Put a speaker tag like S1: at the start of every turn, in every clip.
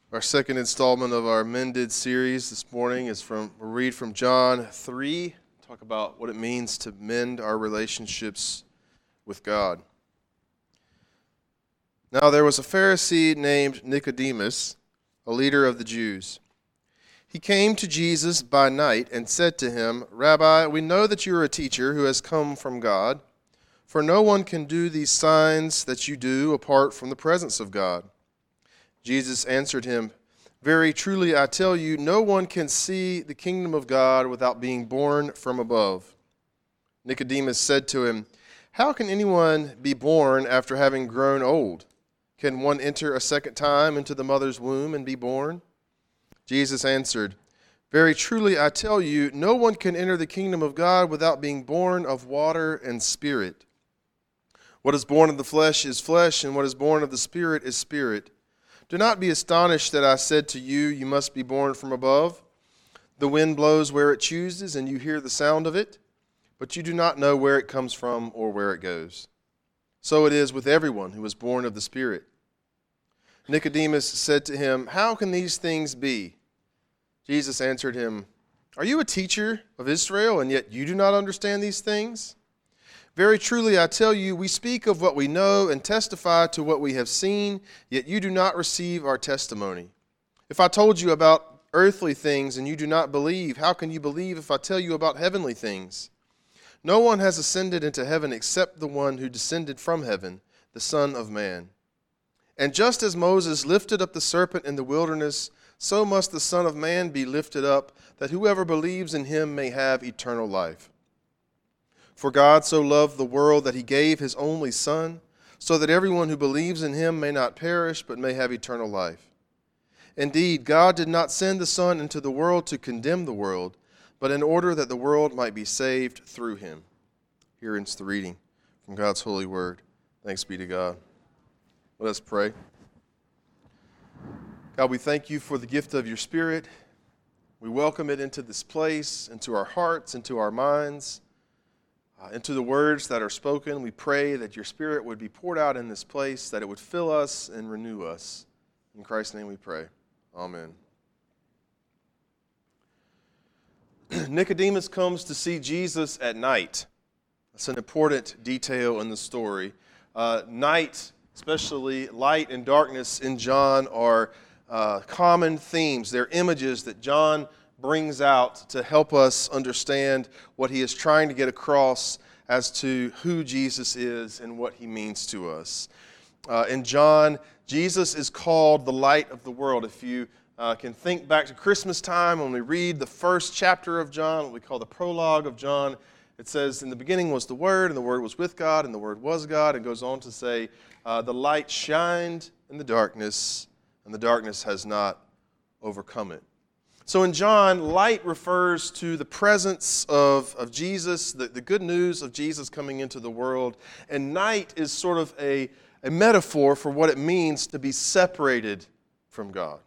S1: Our second installment of our Mended series this morning is we'll read from John 3, talk about what it means to mend our relationships with God. Now there was a Pharisee named Nicodemus, a leader of the Jews. He came to Jesus by night and said to him, "Rabbi, we know that you are a teacher who has come from God, for no one can do these signs that you do apart from the presence of God." Jesus answered him, "Very truly I tell you, no one can see the kingdom of God without being born from above." Nicodemus said to him, "How can anyone be born after having grown old? Can one enter a second time into the mother's womb and be born?" Jesus answered, "Very truly I tell you, no one can enter the kingdom of God without being born of water and spirit. What is born of the flesh is flesh, and what is born of the spirit is spirit. Do not be astonished that I said to you, you must be born from above. The wind blows where it chooses, and you hear the sound of it, but you do not know where it comes from or where it goes. So it is with everyone who is born of the Spirit." Nicodemus said to him, "How can these things be?" Jesus answered him, "Are you a teacher of Israel, and yet you do not understand these things? Very truly I tell you, we speak of what we know and testify to what we have seen, yet you do not receive our testimony. If I told you about earthly things and you do not believe, how can you believe if I tell you about heavenly things? No one has ascended into heaven except the one who descended from heaven, the Son of Man. And just as Moses lifted up the serpent in the wilderness, so must the Son of Man be lifted up, that whoever believes in him may have eternal life. For God so loved the world that he gave his only Son, so that everyone who believes in him may not perish, but may have eternal life. Indeed, God did not send the Son into the world to condemn the world, but in order that the world might be saved through him." Here ends the reading from God's holy word. Thanks be to God. Let us pray. God, we thank you for the gift of your Spirit. We welcome it into this place, into our hearts, into our minds. Into the words that are spoken. We pray that your Spirit would be poured out in this place, that it would fill us and renew us. In Christ's name we pray. Amen. Nicodemus comes to see Jesus at night. That's an important detail in the story. Night, especially light and darkness in John, are common themes. They're images that John brings out to help us understand what he is trying to get across as to who Jesus is and what he means to us. In John, Jesus is called the light of the world. If you can think back to Christmas time when we read the first chapter of John, what we call the prologue of John, it says, "In the beginning was the Word, and the Word was with God, and the Word was God." It goes on to say, "The light shined in the darkness, and the darkness has not overcome it." So in John, light refers to the presence of Jesus, the good news of Jesus coming into the world. And night is sort of a metaphor for what it means to be separated from God.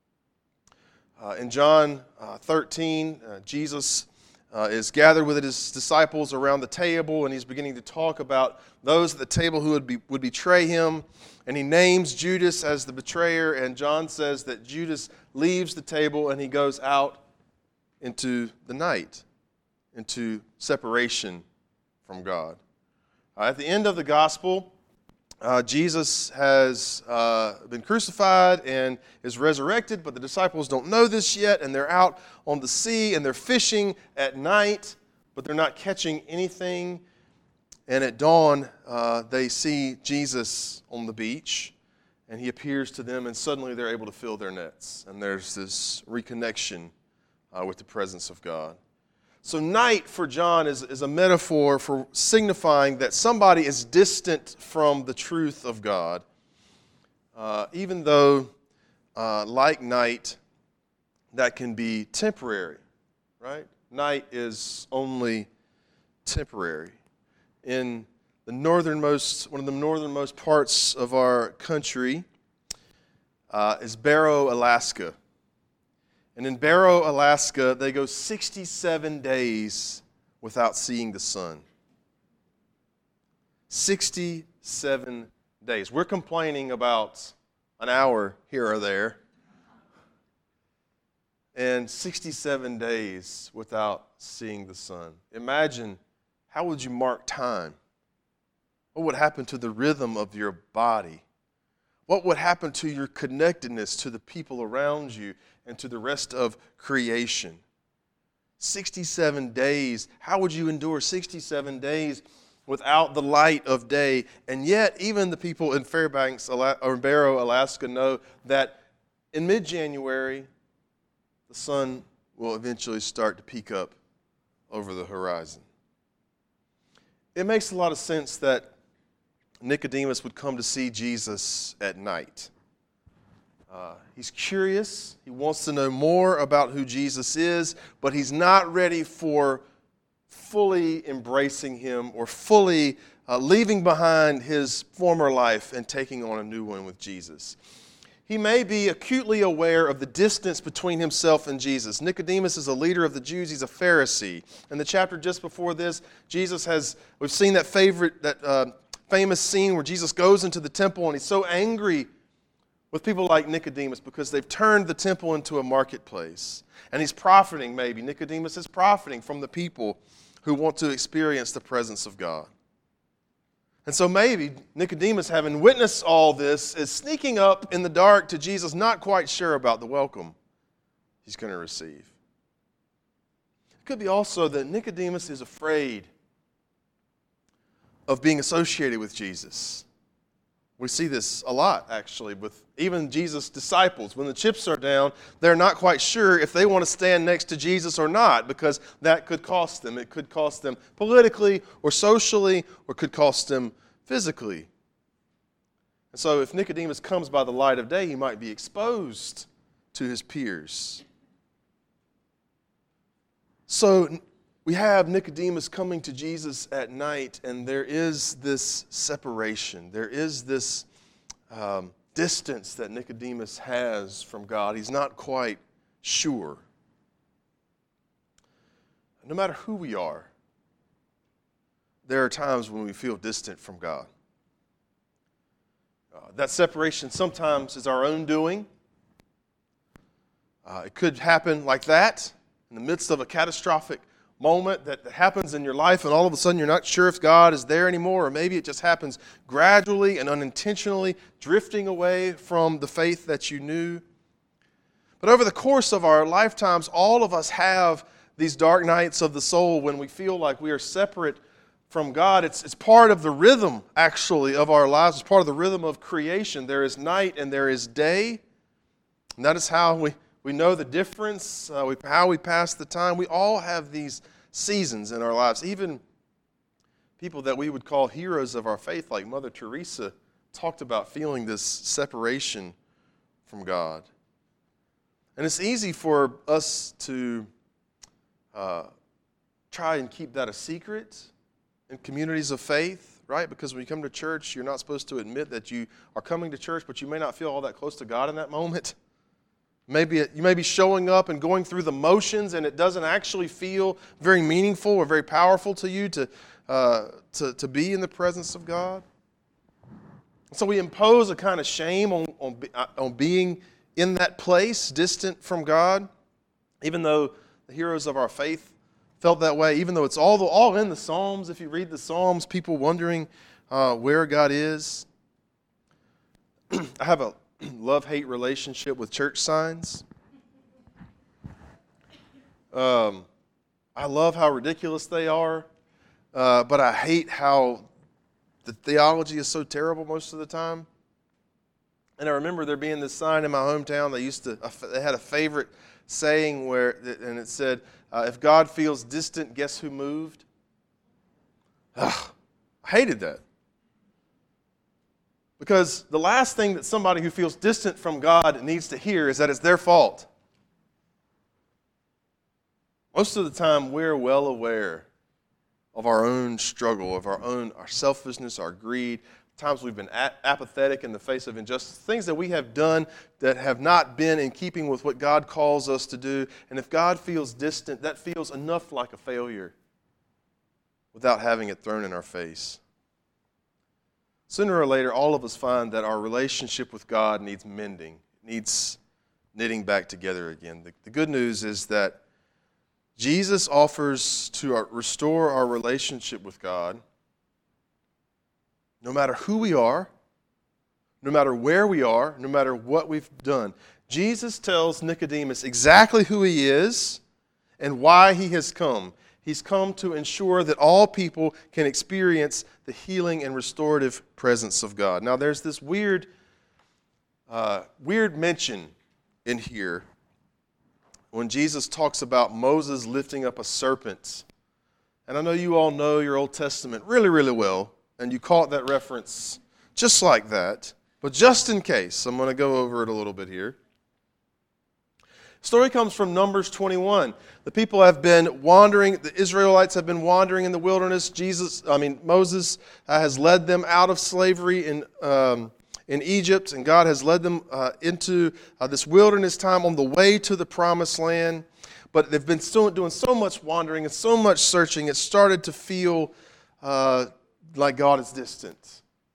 S1: In John 13, Jesus is gathered with his disciples around the table, and he's beginning to talk about those at the table who would betray him. And he names Judas as the betrayer, and John says that Judas leaves the table and he goes out into the night, into separation from God. At the end of the gospel, Jesus has been crucified and is resurrected, but the disciples don't know this yet, and they're out on the sea and they're fishing at night, but they're not catching anything. And at dawn, they see Jesus on the beach, and he appears to them, and suddenly they're able to fill their nets. And there's this reconnection with the presence of God. So night for John is a metaphor for signifying that somebody is distant from the truth of God. Even though, like night, that can be temporary, right? Night is only temporary. In one of the northernmost parts of our country is Barrow, Alaska. And in Barrow, Alaska, they go 67 days without seeing the sun. 67 days. We're complaining about an hour here or there. and 67 days without seeing the sun. Imagine, how would you mark time? What would happen to the rhythm of your body? What would happen to your connectedness to the people around you and to the rest of creation? 67 days. How would you endure 67 days without the light of day? And yet, even the people in Fairbanks, or Barrow, Alaska, know that in mid-January, the sun will eventually start to peak up over the horizon. It makes a lot of sense that Nicodemus would come to see Jesus at night. He's curious. He wants to know more about who Jesus is, but he's not ready for fully embracing him or fully leaving behind his former life and taking on a new one with Jesus. He may be acutely aware of the distance between himself and Jesus. Nicodemus is a leader of the Jews. He's a Pharisee. In the chapter just before this, we've seen that famous scene where Jesus goes into the temple and he's so angry with people like Nicodemus because they've turned the temple into a marketplace. And he's profiting, maybe. Nicodemus is profiting from the people who want to experience the presence of God. And so maybe Nicodemus, having witnessed all this, is sneaking up in the dark to Jesus, not quite sure about the welcome he's going to receive. It could be also that Nicodemus is afraid of being associated with Jesus. We see this a lot, actually, with even Jesus' disciples. When the chips are down, they're not quite sure if they want to stand next to Jesus or not, because that could cost them. It could cost them politically or socially, or could cost them physically. And so if Nicodemus comes by the light of day, he might be exposed to his peers. So we have Nicodemus coming to Jesus at night, and there is this separation. There is this distance that Nicodemus has from God. He's not quite sure. No matter who we are, there are times when we feel distant from God. That separation sometimes is our own doing. It could happen like that in the midst of a catastrophic moment that happens in your life, and all of a sudden you're not sure if God is there anymore, or maybe it just happens gradually and unintentionally, drifting away from the faith that you knew. But over the course of our lifetimes, all of us have these dark nights of the soul when we feel like we are separate from God. It's part of the rhythm, actually, of our lives. It's part of the rhythm of creation. There is night and there is day, and that is how we know the difference, how we pass the time. We all have these seasons in our lives. Even people that we would call heroes of our faith, like Mother Teresa, talked about feeling this separation from God. And it's easy for us to try and keep that a secret in communities of faith, right? Because when you come to church, you're not supposed to admit that you are coming to church, but you may not feel all that close to God in that moment. Maybe you may be showing up and going through the motions, and it doesn't actually feel very meaningful or very powerful to you to be in the presence of God. So we impose a kind of shame on being in that place, distant from God, even though the heroes of our faith felt that way, even though it's all in the Psalms. If you read the Psalms, people wondering where God is. I have a love-hate relationship with church signs. I love how ridiculous they are, but I hate how the theology is so terrible most of the time. And I remember there being this sign in my hometown. They had a favorite saying and it said, if God feels distant, guess who moved? I hated that. Because the last thing that somebody who feels distant from God needs to hear is that it's their fault. Most of the time, we're well aware of our own struggle, of our selfishness, our greed. Times we've been apathetic in the face of injustice, things that we have done that have not been in keeping with what God calls us to do. And if God feels distant, that feels enough like a failure without having it thrown in our face. Sooner or later, all of us find that our relationship with God needs mending. It needs knitting back together again. The good news is that Jesus offers to restore our relationship with God no matter who we are, no matter where we are, no matter what we've done. Jesus tells Nicodemus exactly who he is and why he has come. He's come to ensure that all people can experience the healing and restorative presence of God. Now, there's this weird mention in here when Jesus talks about Moses lifting up a serpent. And I know you all know your Old Testament really, really well, and you caught that reference just like that. But just in case, I'm going to go over it a little bit here. The story comes from Numbers 21. The people have been wandering, the Israelites have been wandering in the wilderness. Moses has led them out of slavery in Egypt, and God has led them into this wilderness time on the way to the promised land. But they've been doing so much wandering and so much searching, it started to feel like God is distant.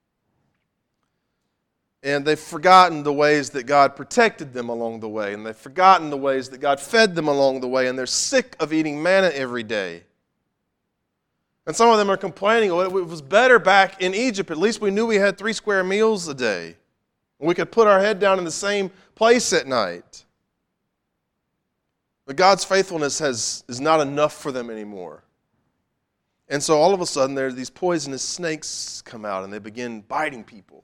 S1: And they've forgotten the ways that God protected them along the way. And they've forgotten the ways that God fed them along the way. And they're sick of eating manna every day. And some of them are complaining, oh, it was better back in Egypt. At least we knew we had 3 square meals a day. And we could put our head down in the same place at night. But God's faithfulness is not enough for them anymore. And so all of a sudden, there are these poisonous snakes come out and they begin biting people.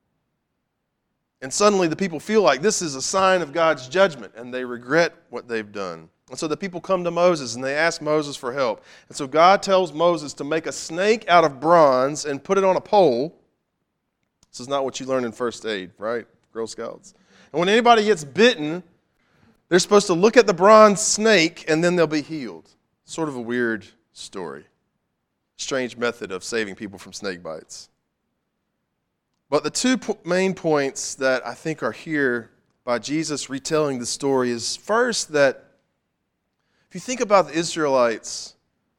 S1: And suddenly the people feel like this is a sign of God's judgment, and they regret what they've done. And so the people come to Moses, and they ask Moses for help. And so God tells Moses to make a snake out of bronze and put it on a pole. This is not what you learn in first aid, right, Girl Scouts? And when anybody gets bitten, they're supposed to look at the bronze snake, and then they'll be healed. Sort of a weird story. Strange method of saving people from snake bites. But the 2 main points that I think are here by Jesus retelling the story is first that if you think about the Israelites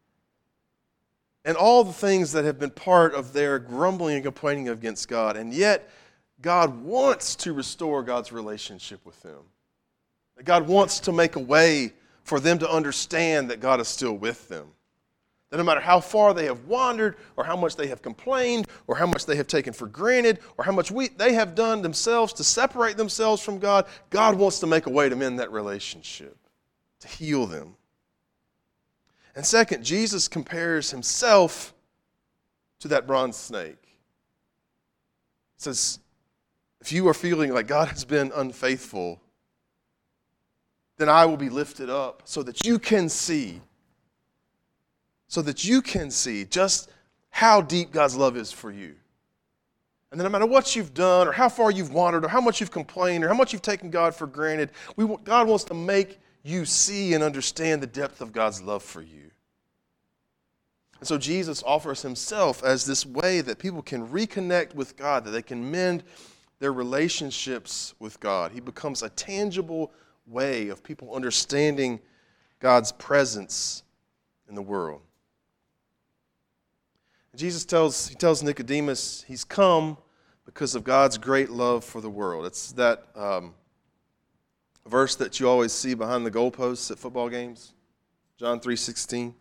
S1: and all the things that have been part of their grumbling and complaining against God, and yet God wants to restore God's relationship with them. God wants to make a way for them to understand that God is still with them. That no matter how far they have wandered, or how much they have complained, or how much they have taken for granted, or how much they have done themselves to separate themselves from God, God wants to make a way to mend that relationship, to heal them. And second, Jesus compares himself to that bronze snake. He says, if you are feeling like God has been unfaithful, then I will be lifted up so that you can see. So that you can see just how deep God's love is for you. And then no matter what you've done, or how far you've wandered, or how much you've complained, or how much you've taken God for granted, God wants to make you see and understand the depth of God's love for you. And so Jesus offers himself as this way that people can reconnect with God, that they can mend their relationships with God. He becomes a tangible way of people understanding God's presence in the world. Jesus tells Nicodemus he's come because of God's great love for the world. It's that verse that you always see behind the goalposts at football games, John 3:16.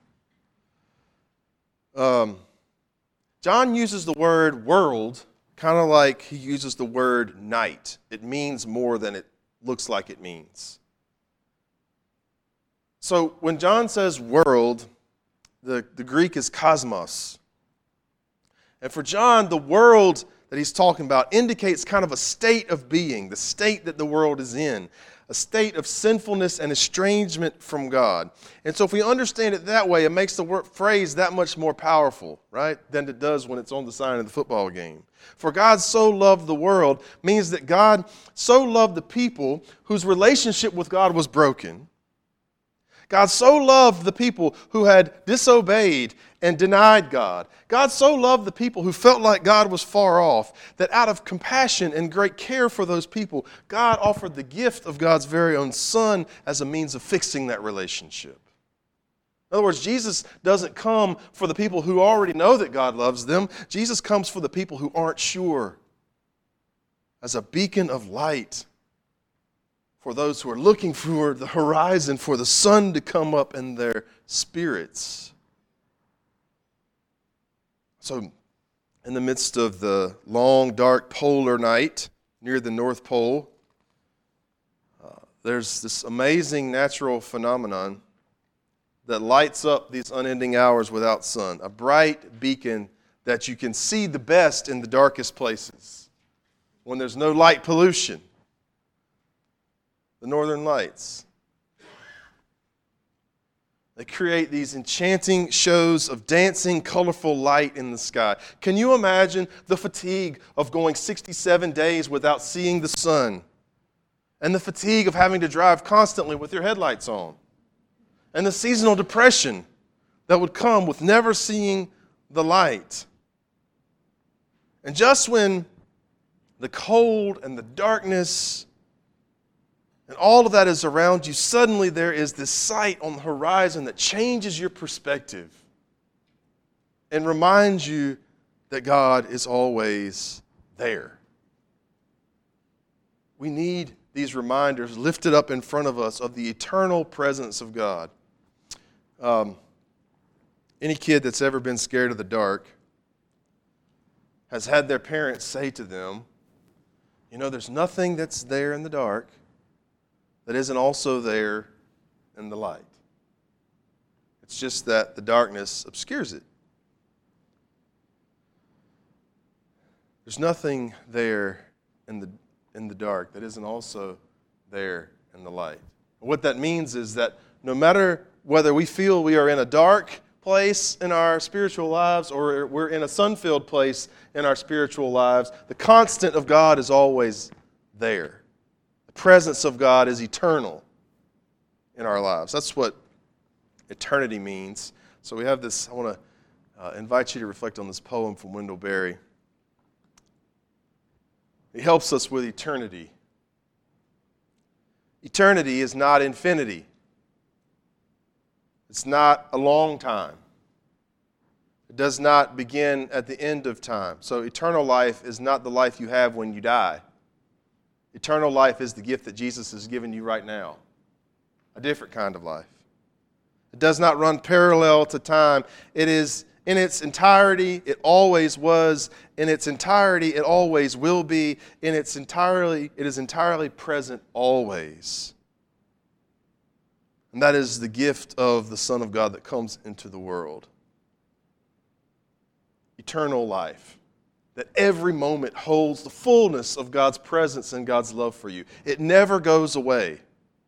S1: John uses the word world kind of like he uses the word night. It means more than it looks like it means. So when John says world, the Greek is cosmos. And for John, the world that he's talking about indicates kind of a state of being, the state that the world is in, a state of sinfulness and estrangement from God. And so if we understand it that way, it makes the phrase that much more powerful, right, than it does when it's on the sign of the football game. For God so loved the world means that God so loved the people whose relationship with God was broken. God so loved the people who had disobeyed and denied God. God so loved the people who felt like God was far off that out of compassion and great care for those people, God offered the gift of God's very own Son as a means of fixing that relationship. In other words, Jesus doesn't come for the people who already know that God loves them. Jesus comes for the people who aren't sure, as a beacon of light for those who are looking for the horizon, for the sun to come up in their spirits. So, in the midst of the long, dark polar night near the North Pole, there's this amazing natural phenomenon that lights up these unending hours without sun, a bright beacon that you can see the best in the darkest places when there's no light pollution. The Northern Lights. They create these enchanting shows of dancing, colorful light in the sky. Can you imagine the fatigue of going 67 days without seeing the sun? And the fatigue of having to drive constantly with your headlights on? And the seasonal depression that would come with never seeing the light? And just when the cold and the darkness and all of that is around you, suddenly there is this sight on the horizon that changes your perspective and reminds you that God is always there. We need these reminders lifted up in front of us of the eternal presence of God. Any kid that's ever been scared of the dark has had their parents say to them, you know, there's nothing that's there in the dark that isn't also there in the light. It's just that the darkness obscures it. There's nothing there in the dark that isn't also there in the light. And what that means is that no matter whether we feel we are in a dark place in our spiritual lives or we're in a sun-filled place in our spiritual lives, the constant of God is always there. The presence of God is eternal in our lives. That's what eternity means. So we have this, I want to invite you to reflect on this poem from Wendell Berry. He helps us with eternity. Eternity is not infinity. It's not a long time. It does not begin at the end of time. So eternal life is not the life you have when you die. Eternal life is the gift that Jesus has given you right now. A different kind of life. It does not run parallel to time. It is in its entirety, it always was. In its entirety, it always will be. It is entirely present always. And that is the gift of the Son of God that comes into the world. Eternal life. That every moment holds the fullness of God's presence and God's love for you. It never goes away.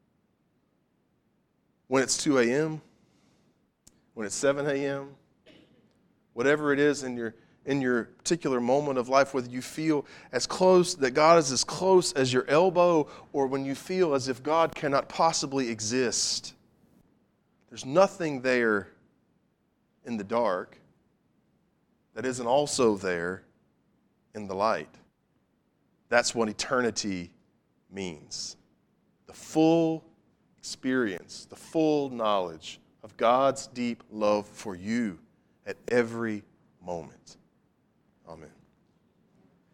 S1: When it's 2 a.m., when it's 7 a.m., whatever it is in your particular moment of life, whether you feel as close, that God is as close as your elbow, or when you feel as if God cannot possibly exist, there's nothing there in the dark that isn't also there in the light. That's what eternity means. The full experience, the full knowledge of God's deep love for you at every moment. Amen.